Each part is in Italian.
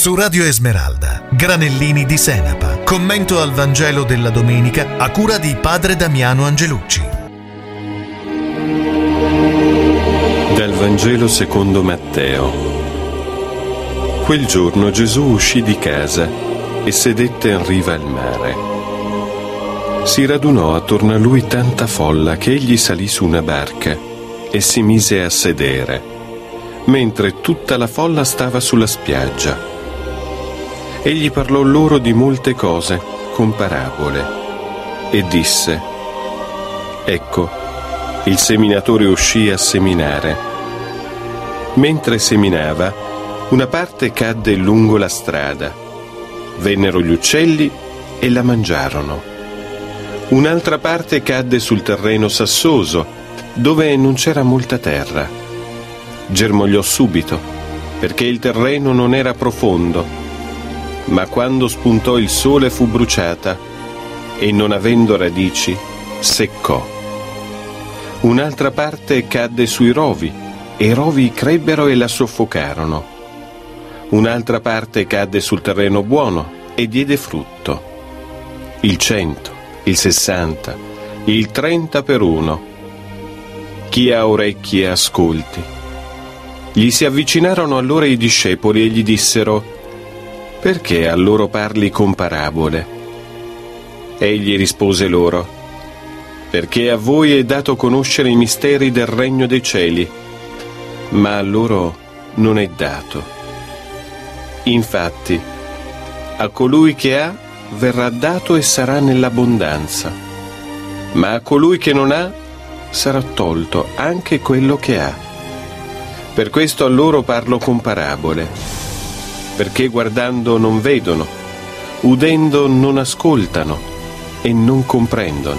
Su Radio Esmeralda, Granellini di Senapa. Commento al Vangelo della domenica a cura di Padre Damiano Angelucci. Dal Vangelo secondo Matteo. Quel giorno Gesù uscì di casa e sedette in riva al mare. Si radunò attorno a lui tanta folla che egli salì su una barca e si mise a sedere, mentre tutta la folla stava sulla spiaggia. Egli parlò loro di molte cose con parabole e disse: Ecco, il seminatore uscì a seminare. Mentre seminava, una parte cadde lungo la strada. Vennero gli uccelli e la mangiarono. Un'altra parte cadde sul terreno sassoso, dove non c'era molta terra. Germogliò subito, perché il terreno non era profondo. Ma quando spuntò il sole fu bruciata e, non avendo radici, seccò. Un'altra parte cadde sui rovi e i rovi crebbero e la soffocarono. Un'altra parte cadde sul terreno buono e diede frutto. Il 100, il 60, il 30 per uno. Chi ha orecchie ascolti. Gli si avvicinarono allora i discepoli e gli dissero: Perché a loro parli con parabole? Egli rispose loro: Perché a voi è dato conoscere i misteri del regno dei cieli, ma a loro non è dato. Infatti, a colui che ha verrà dato e sarà nell'abbondanza, ma a colui che non ha sarà tolto anche quello che ha. Per questo a loro parlo con parabole, perché guardando non vedono, udendo non ascoltano e non comprendono.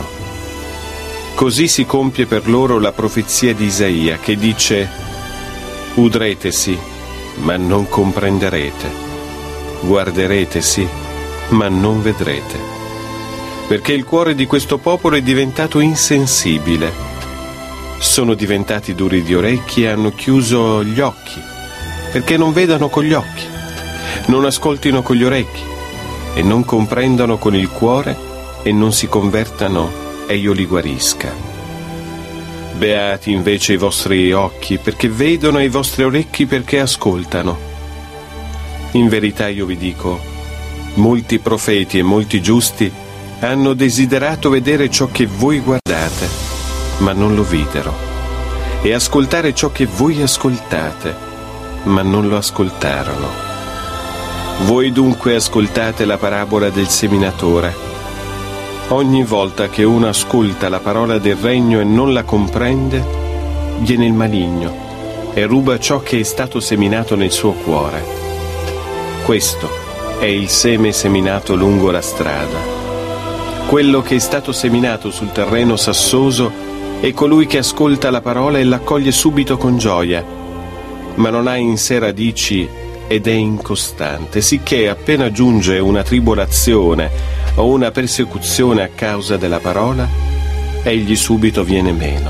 Così si compie per loro la profezia di Isaia, che dice: Udrete sì, ma non comprenderete, guarderete sì, ma non vedrete. Perché il cuore di questo popolo è diventato insensibile. Sono diventati duri di orecchi e hanno chiuso gli occhi, perché non vedano con gli occhi, non ascoltino con gli orecchi e non comprendano con il cuore e non si convertano e io li guarisca. Beati invece i vostri occhi perché vedono e i vostri orecchi perché ascoltano. In verità io vi dico, molti profeti e molti giusti hanno desiderato vedere ciò che voi guardate, ma non lo videro, e ascoltare ciò che voi ascoltate, ma non lo ascoltarono. Voi dunque ascoltate la parabola del seminatore. Ogni volta che uno ascolta la parola del regno e non la comprende, viene il maligno e ruba ciò che è stato seminato nel suo cuore. Questo è il seme seminato lungo la strada. Quello che è stato seminato sul terreno sassoso è colui che ascolta la parola e l'accoglie subito con gioia, ma non ha in sé radici ed è incostante, sicché appena giunge una tribolazione o una persecuzione a causa della parola, egli subito viene meno.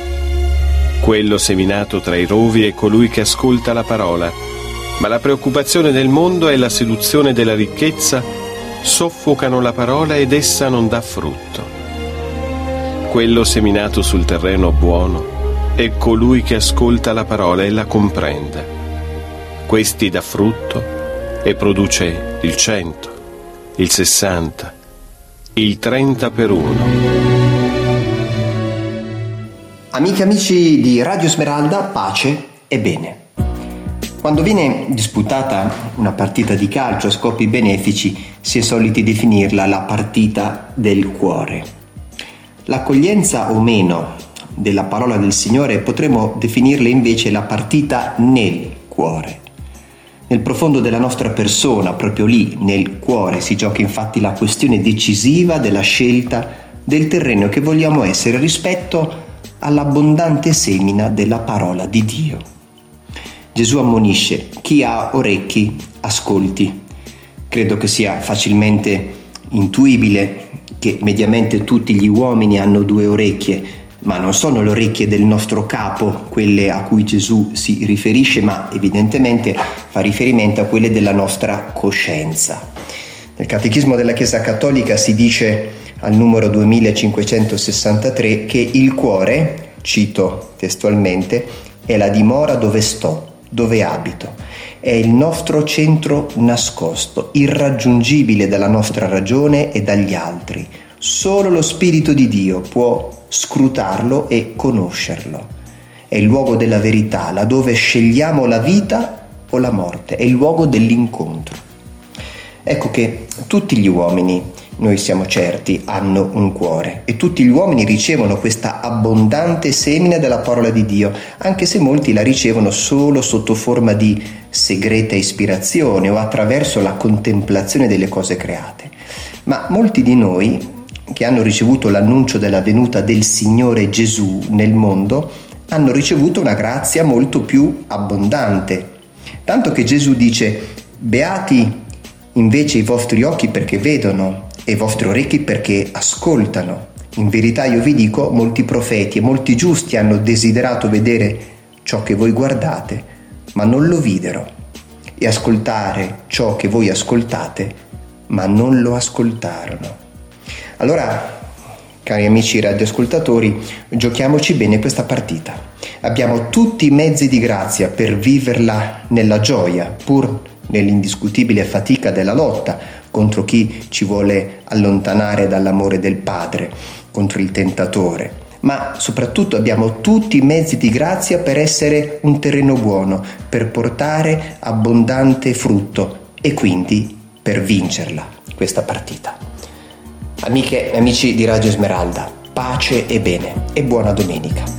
Quello seminato tra i rovi è colui che ascolta la parola, ma la preoccupazione del mondo e la seduzione della ricchezza soffocano la parola ed essa non dà frutto. Quello seminato sul terreno buono è colui che ascolta la parola e la comprende. Questi dà frutto e produce il 100, il 60, il 30 per uno. Amiche e amici di Radio Smeralda, pace e bene. Quando viene disputata una partita di calcio a scopi benefici, si è soliti definirla la partita del cuore. L'accoglienza o meno della parola del Signore potremmo definirla invece la partita nel cuore. Nel profondo della nostra persona, proprio lì, nel cuore, si gioca infatti la questione decisiva della scelta del terreno che vogliamo essere rispetto all'abbondante semina della parola di Dio. Gesù ammonisce: chi ha orecchi, ascolti. Credo che sia facilmente intuibile che mediamente tutti gli uomini hanno 2 orecchie, ma non sono le orecchie del nostro capo quelle a cui Gesù si riferisce, ma evidentemente fa riferimento a quelle della nostra coscienza. Nel Catechismo della Chiesa Cattolica si dice al numero 2563 che il cuore, cito testualmente, è la dimora dove sto, dove abito, è il nostro centro nascosto, irraggiungibile dalla nostra ragione e dagli altri. Solo lo Spirito di Dio può scrutarlo e conoscerlo. È il luogo della verità, laddove scegliamo la vita o la morte, è il luogo dell'incontro. Ecco che tutti gli uomini, noi siamo certi, hanno un cuore e tutti gli uomini ricevono questa abbondante semina della parola di Dio, anche se molti la ricevono solo sotto forma di segreta ispirazione o attraverso la contemplazione delle cose create. Ma molti di noi che hanno ricevuto l'annuncio della venuta del Signore Gesù nel mondo hanno ricevuto una grazia molto più abbondante, tanto che Gesù dice: beati invece i vostri occhi perché vedono e i vostri orecchi perché ascoltano. In verità io vi dico, molti profeti e molti giusti hanno desiderato vedere ciò che voi guardate, ma non lo videro, e ascoltare ciò che voi ascoltate, ma non lo ascoltarono. Allora, cari amici radioascoltatori, giochiamoci bene questa partita. Abbiamo tutti i mezzi di grazia per viverla nella gioia, pur nell'indiscutibile fatica della lotta contro chi ci vuole allontanare dall'amore del Padre, contro il tentatore. Ma soprattutto abbiamo tutti i mezzi di grazia per essere un terreno buono, per portare abbondante frutto e quindi per vincerla, questa partita. Amiche e amici di Radio Esmeralda, pace e bene e buona domenica.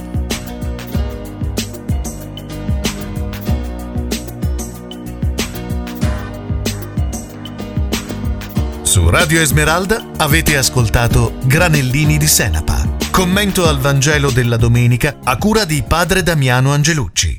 Su Radio Esmeralda avete ascoltato Granellini di Senapa. Commento al Vangelo della domenica a cura di padre Damiano Angelucci.